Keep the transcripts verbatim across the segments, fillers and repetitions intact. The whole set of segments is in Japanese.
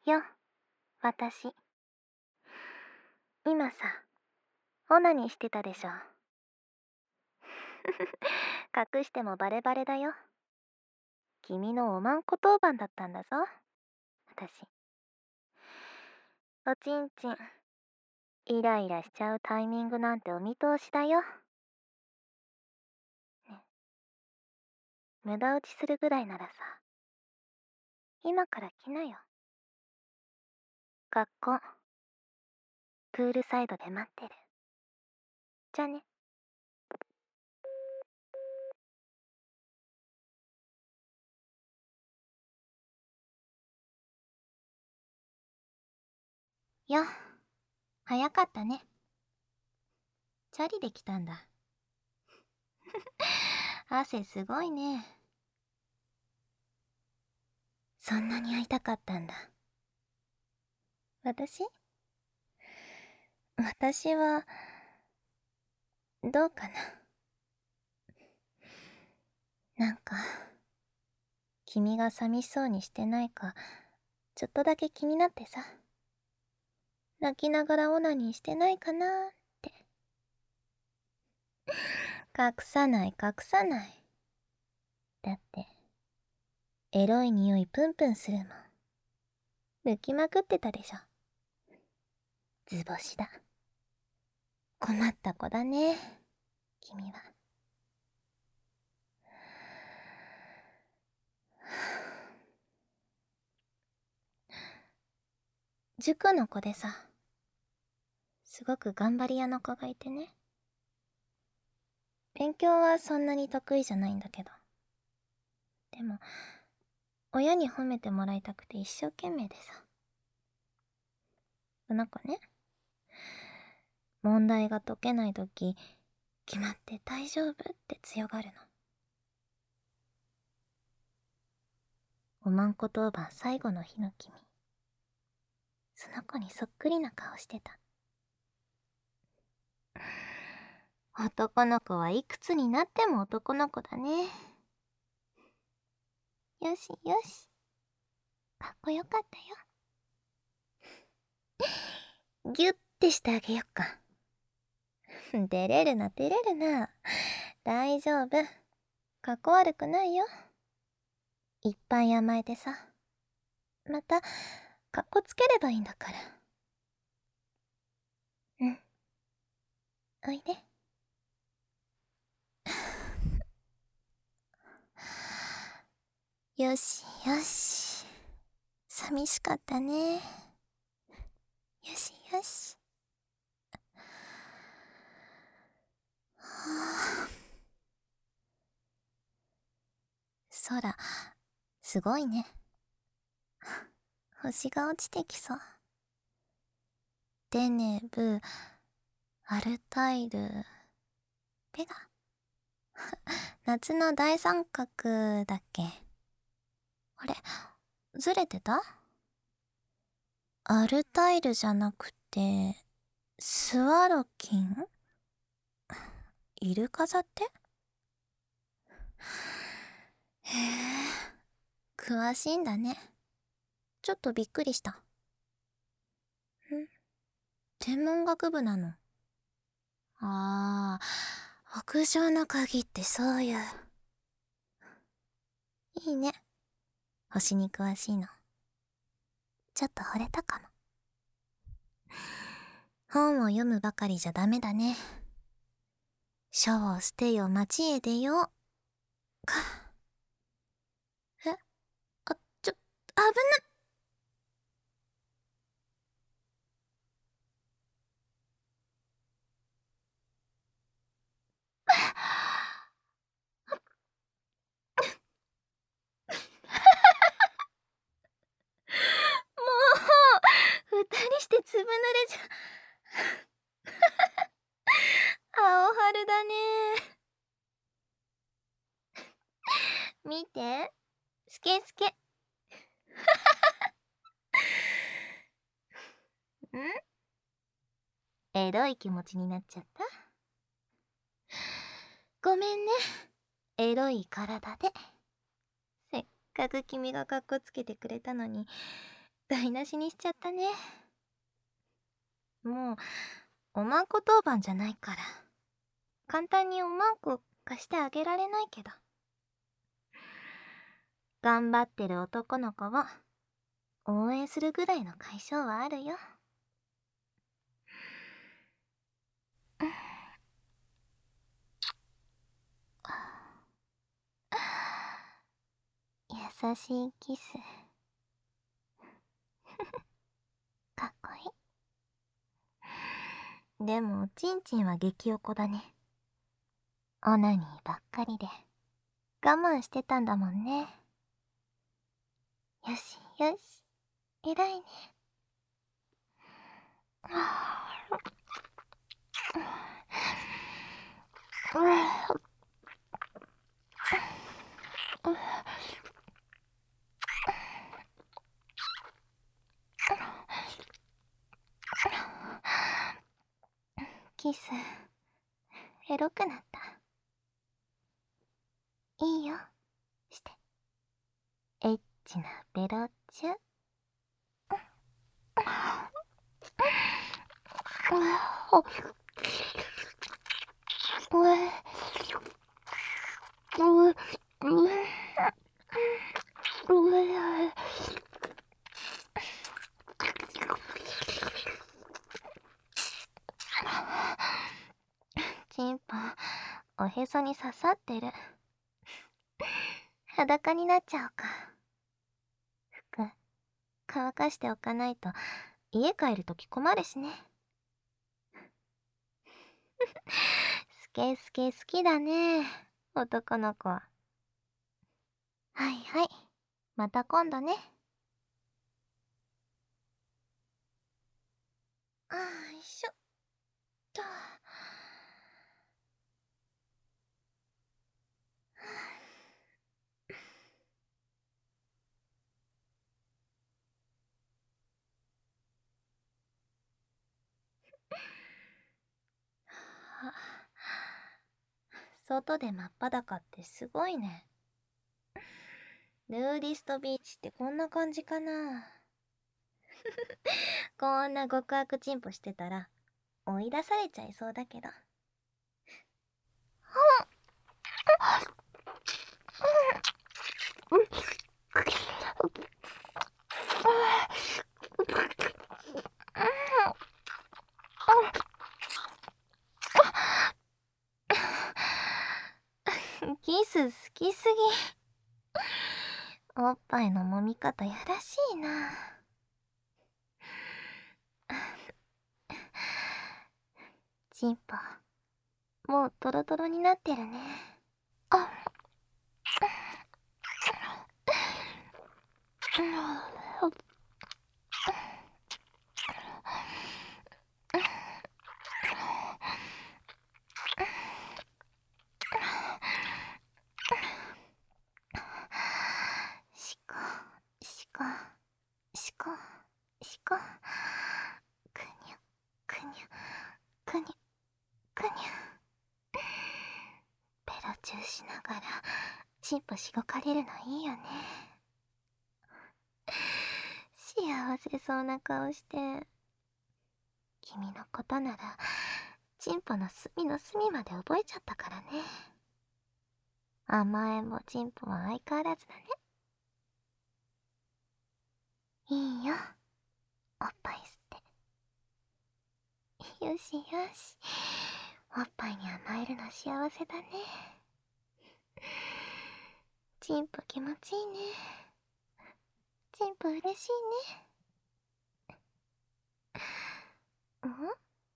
よ、私。今さ、オナニーしてたでしょ。隠してもバレバレだよ。君のおまんこ当番だったんだぞ、私。おちんちん、イライラしちゃうタイミングなんてお見通しだよ。ね、無駄打ちするぐらいならさ、今から来なよ。学校、プールサイドで待ってる。じゃあね。よ、早かったね。チャリで来たんだ。汗すごいね。そんなに会いたかったんだ。私私は、どうかな。なんか、君が寂しそうにしてないか、ちょっとだけ気になってさ。泣きながらオナニーしてないかなーって。隠さない隠さない。だって、エロい匂いプンプンするもん。抜きまくってたでしょ。図星だ。困った子だね、君は。塾の子でさ、すごく頑張り屋の子がいてね。勉強はそんなに得意じゃないんだけど。でも、親に褒めてもらいたくて一生懸命でさ。その子ね、問題が解けないとき、決まって大丈夫って強がるの。おまんこ当番最後の日の君、その子にそっくりな顔してた。男の子はいくつになっても男の子だね。よしよし、かっこよかったよ。ギュッてしてあげよっか。照れるな照れるな。大丈夫、かっこ悪くないよ。いっぱい甘えてさ、またかっこつければいいんだから。うん、おいで。よしよし、寂しかったね。よしよし。はあ、空、すごいね。星が落ちてきそう。デネブ、アルタイル、ペガ。夏の大三角だっけ。あれ、ずれてた？アルタイルじゃなくて、スワロキン？イルカ座って？へえ、詳しいんだね。ちょっとびっくりした。ん？天文学部なの。ああ、屋上の鍵ってそういう。いいね、星に詳しいの。ちょっと惚れたかも。本を読むばかりじゃダメだね。書を捨てよ町へ出よ。か。え、あ、ちょ、危な。もう、二人してつぶ濡れじゃ。青春だね。見て、スケスケ。ん？エロい気持ちになっちゃった？ごめんね、エロい体で。せっかく君がカッコつけてくれたのに、 台無しにしちゃったね。もうおまんこ当番じゃないから簡単におまんこ貸してあげられないけど、頑張ってる男の子を応援するぐらいの解消はあるよ。優しいキスかっこいい。でもおちんちんは激おこだね。オナニーばっかりで我慢してたんだもんね。よしよし、偉いね。キスエロくなった。いいよ、してエッチなベロチュ。チンポおへそに刺さってる。裸になっちゃおうか。服乾かしておかないと家帰るとき困るしね。スケスケ好きだね、男の子。はいはい、また今度ね。あいしょっと。外で真っ裸ってすごいね。ヌーディストビーチってこんな感じかな。こんな極悪チンポしてたら追い出されちゃいそうだけど。キス好きすぎ。おっぱいの揉み方やらしいな。チンポもうトロトロになってるね。あしこしこしこしこ、くにゅくにゅくにゅくにゅ。ベロチューしながらチンポしごかれるのいいよね。幸せそうな顔して。君のことならチンポの隅の隅まで覚えちゃったからね。甘えん坊チンポは相変わらずだね。いいよ、おっぱい吸って。よしよし、おっぱいに甘えるの幸せだね。チンポ気持ちいいね。チンポ嬉しいね。ん？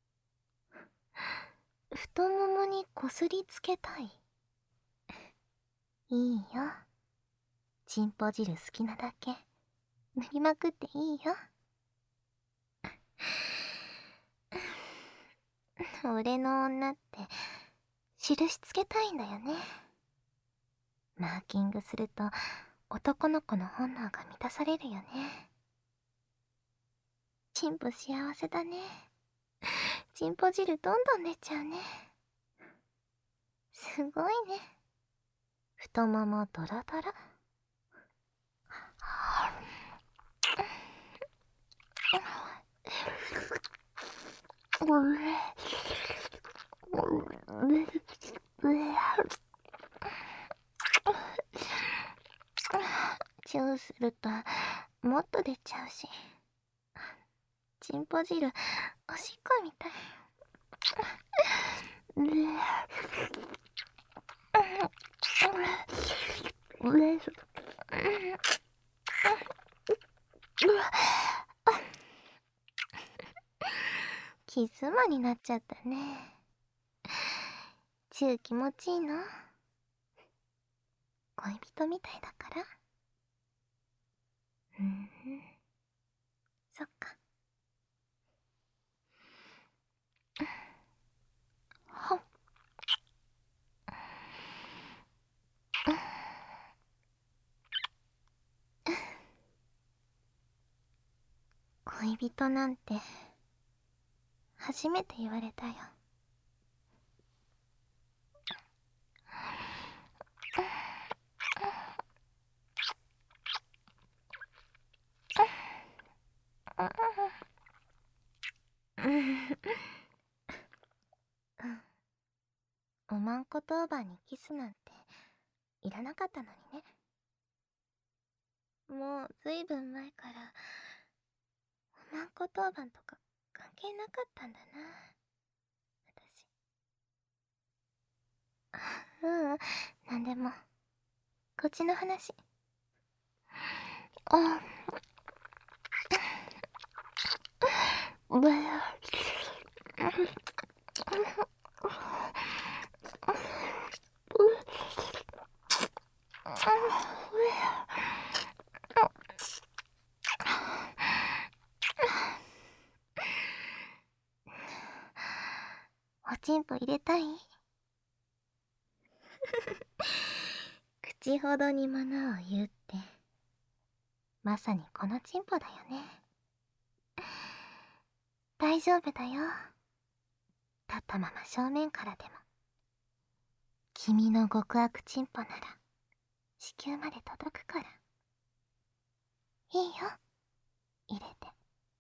太ももにこすりつけたい。いいよ、チンポ汁好きなだけ塗りまくっていいよ。俺の女って印つけたいんだよね。マーキングすると男の子の本能が満たされるよね。チンポ幸せだね。チンポ汁どんどん出ちゃうね。すごいね。太ももドロドロ。 チューするともっと出ちゃうし、チンポ汁おしっこみたい。キス魔になっちゃったね。チュー気持ちいいの？恋人みたいだから。うん、そっか。ほっ。恋人なんて初めて言われたよ。おまんこ当番にキスなんていらなかったのにね。もうずいぶん前からおまんこ当番とか関係なかったんだな、私。ううん、なんでもこっちの話。あおちんぽ入れたい？口ほどにものを言うってまさにこのチンポだよね。大丈夫だよ。立ったまま正面からでも。君の極悪チンポなら子宮まで届くから。いいよ、入れて。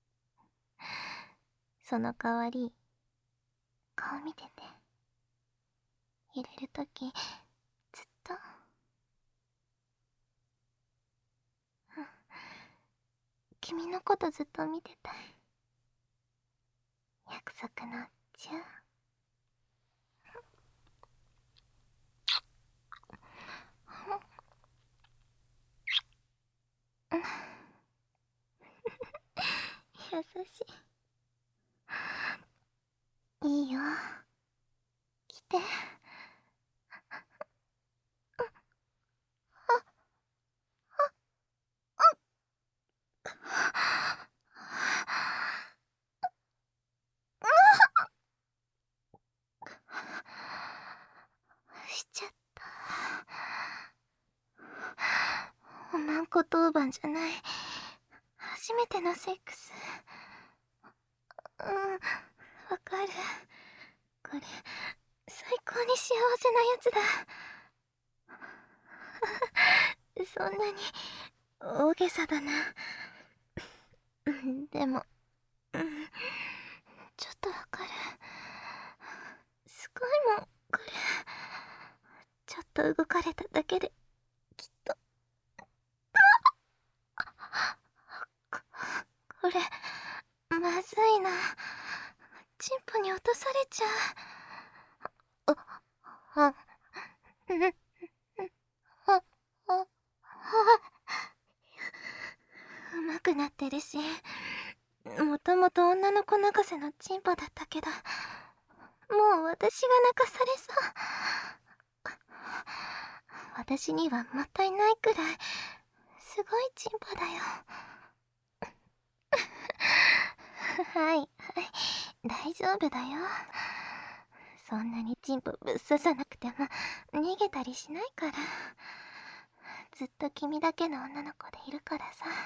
その代わり顔見てて。入れるときずっと、うん、君のことずっと見てたい。約束のチュー。優しい。いいよ、来て。しちゃった。おまんこ当番じゃない初めてのセックス。うん、わかる。これ最高に幸せなやつだ。そんなに大げさだな。でも、うん、ちょっとわかる。すごいもん、これ。ちょっと動かれただけできっと。こ、これまずいな。チンポに落とされちゃう。あ、あ、うん、あ、あ、あ、うまくなってるし、もともと女の子泣かせのチンポだったけど、もう私が泣かされそう。私にはもったいないくらいすごいチンポだよ。はいはい、大丈夫だよ。そんなにチンポぶっ刺さなくても逃げたりしないから。ずっと君だけの女の子でいるからさね。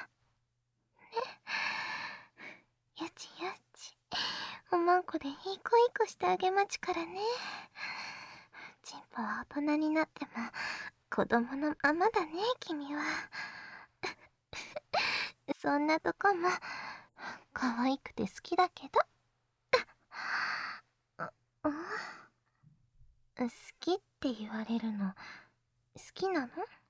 よちよち、おまんこでいい子いい子してあげまちからね。チンポは大人になっても子供のままだね、君は。そんなとこも可愛くて好きだけど。 好きって言われるの好きなの？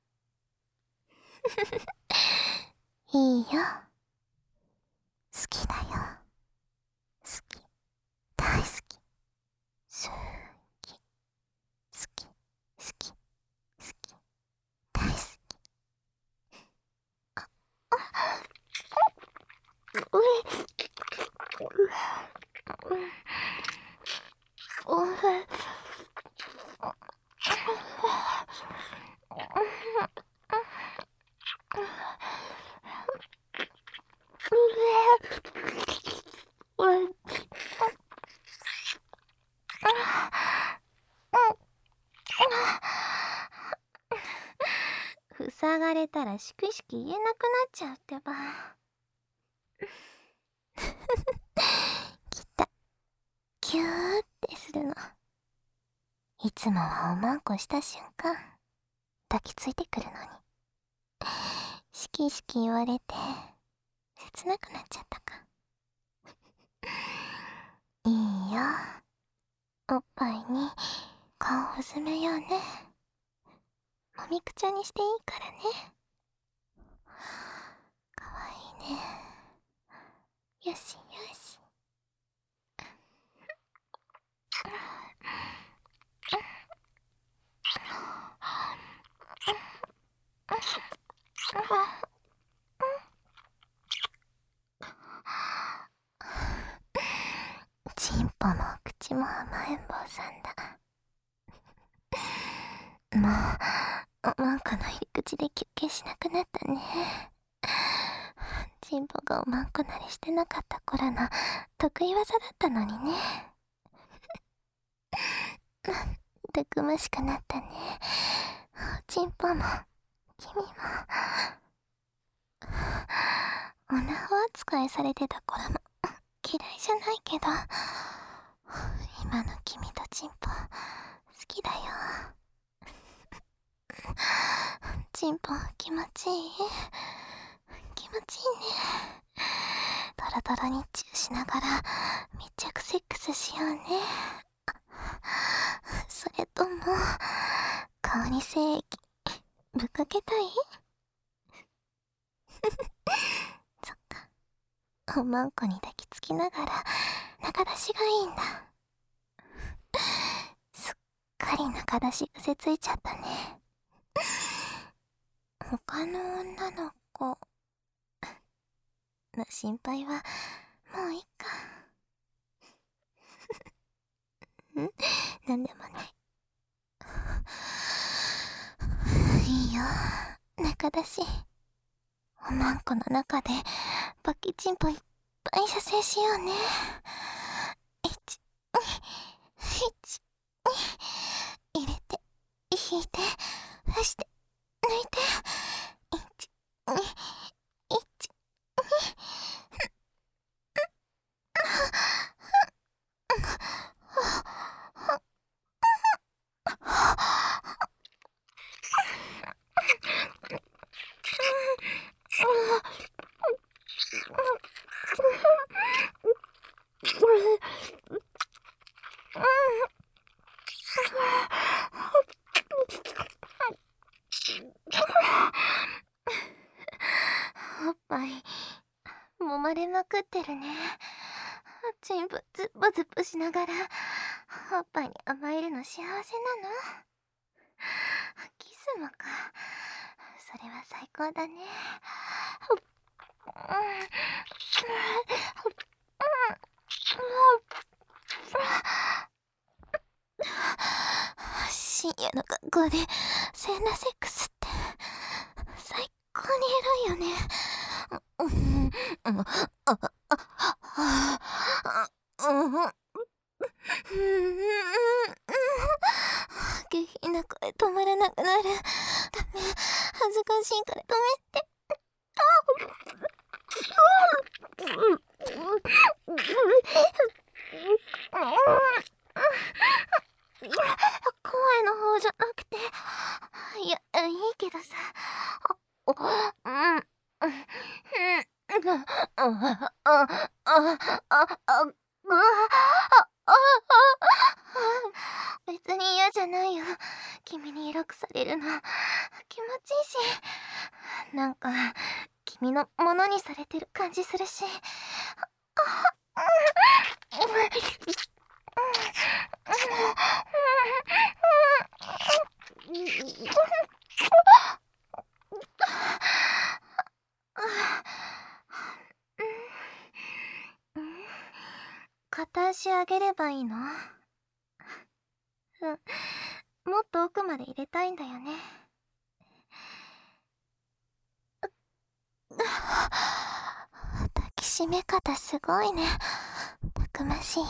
いいよ。好きだよ。好き。大好き。すーき。好き。好き。好き。大好き。うえ。おえ。塞がれたらしくしく言えなくなっちゃうってば。きた。キューってするの。いつもはおまんこした瞬間抱きついてくるのに、しきしき言われて切なくなっちゃったか。いいよ。おっぱいに顔をうずめようね。もみくちゃにしていいからね。かわいいね。よしよし。チンポも口も甘えん坊さんだ。もうおまんこの入り口で休憩しなくなったね。チンポがおまんこなりしてなかった頃の得意技だったのにね。たくましくなったね。チンポも君も。おなほ扱いされてた頃も嫌いじゃないけど、今の君とチンポ好きだよ。チンポ気持ちいい？気持ちいいね。トロトロにチューしながら密着セックスしようね。それとも顔に精液ぶっかけたい？そっか。おまんこに抱きつきながら中出しがいいんだ。すっかり中出し癖ついちゃったね。他の女の子の心配はもういいか。ん？なんでもない。いいよ、中出し。おまんこの中でバキチンポいっぱい射精しようね。いち、に、いち、に、入れて、引いて、出して、抜いて、いち、に、いち、に、おっぱい揉まれまくってるね。チンポズッポズッポしながらおっぱいに甘えるの幸せなの？キスもか。それは最高だね。深夜の学校で全裸セックスって最高にエロいよね。下品な声止まらなくなる。ダメ、恥ずかしいから止めて。声の方じゃなくて、いや、いいけどさ。お、うん、うん、別に嫌じなんか君のものにされてる感じするし。片足上げればいいの？うん、もっと奥まで入れたいんだよね。抱きしめ方すごいね。たくましいよ。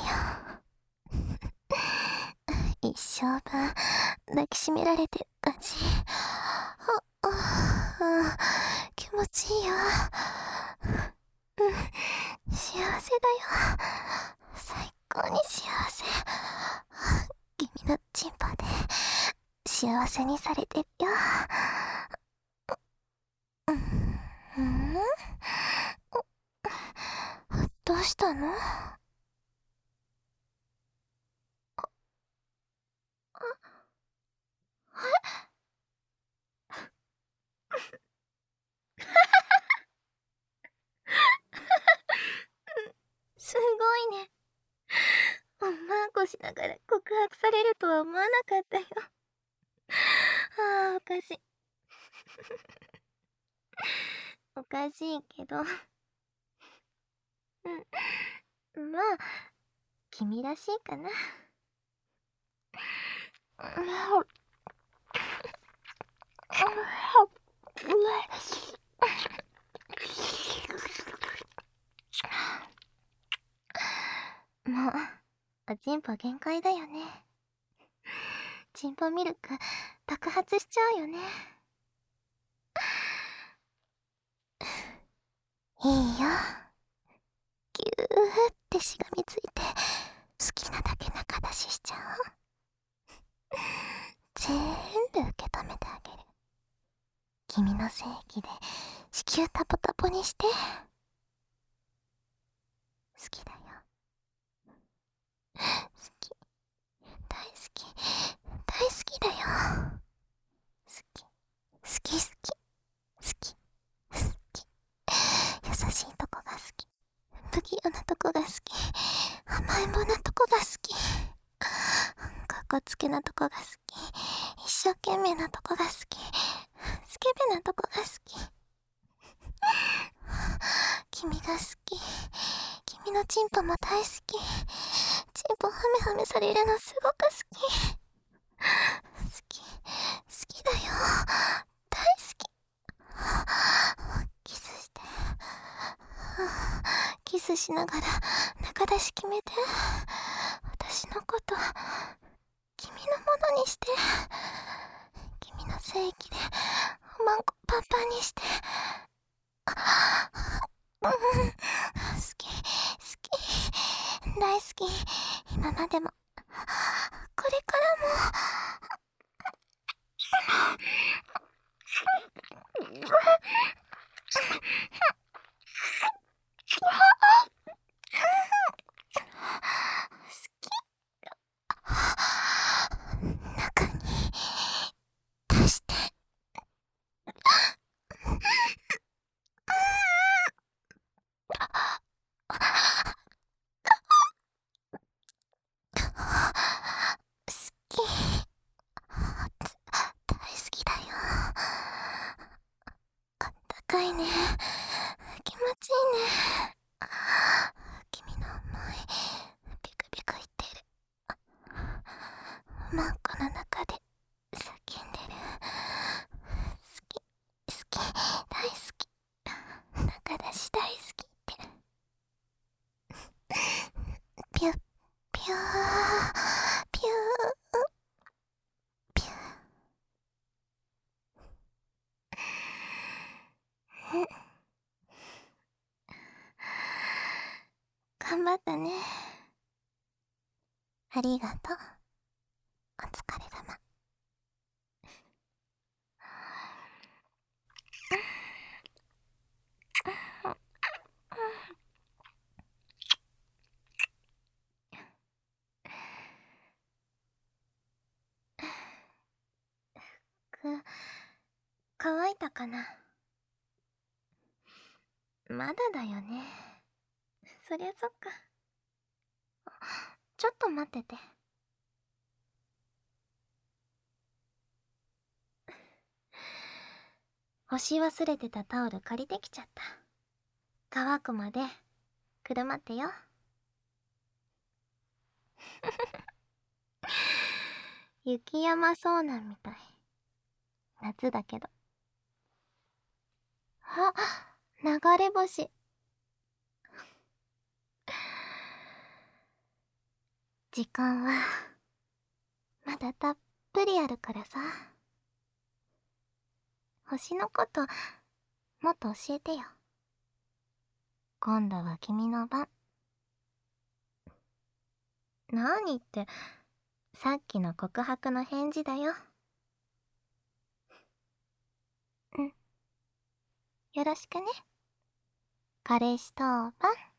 一生分抱きしめられてる感じ。ああ、気持ちいいよ。うん、幸せだよ。最高に幸せ。君のチンポで幸せにされてるよ。うん、どうしたの？すごいね。おまんこしながら告白されるとは思わなかったよ。ああ、おかしい。おかしいけど。うん。まあ、君らしいかな。もう、おちんぽ限界だよね。チンポミルク爆発しちゃうよね。いいよ。ぎゅーってしがみついて好きなだけ中出ししちゃう。全部受け止めてあげる。君の正義で子宮タポタポにして。好きだよ。好き。大好き。大好きだよ。好き。好き好き。好き。好き。優しいとこが好き。不器用なとこが好き。甘えん坊なとこが好き。かっこつけなとこが好き。一生懸命なとこが好き。スケベなとこが好き。君が好き。君のチンポも大好き。チンポハメハメされるのすごく好き。好き。好きだよ。大好き。キスして。キスしながら中出し決めて。私のこと君のものにして。君の正義でおまんこパンパンにして。うん、好き好き大好き。今までもこれからも。中に出して。好き。大好きだよ。あったかいね。気持ちいいね。君の思いビクビクいってる。マンコの中で叫んでる。好き好き大好き。中出し大好きって。ピュッピューピューピュー。頑張ったね。ありがとう。お疲れ様。く、乾いたかな。 まだだよね。そりゃそっか。ちょっと待ってて。干し忘れてたタオル借りてきちゃった。乾くまでくるまってよ。雪山そうなんみたい。夏だけど。あ、流れ星。時間はまだたっぷりあるからさ。星のこともっと教えてよ。今度は君の番。なにって、さっきの告白の返事だよ。うん。よろしくね。彼氏当番。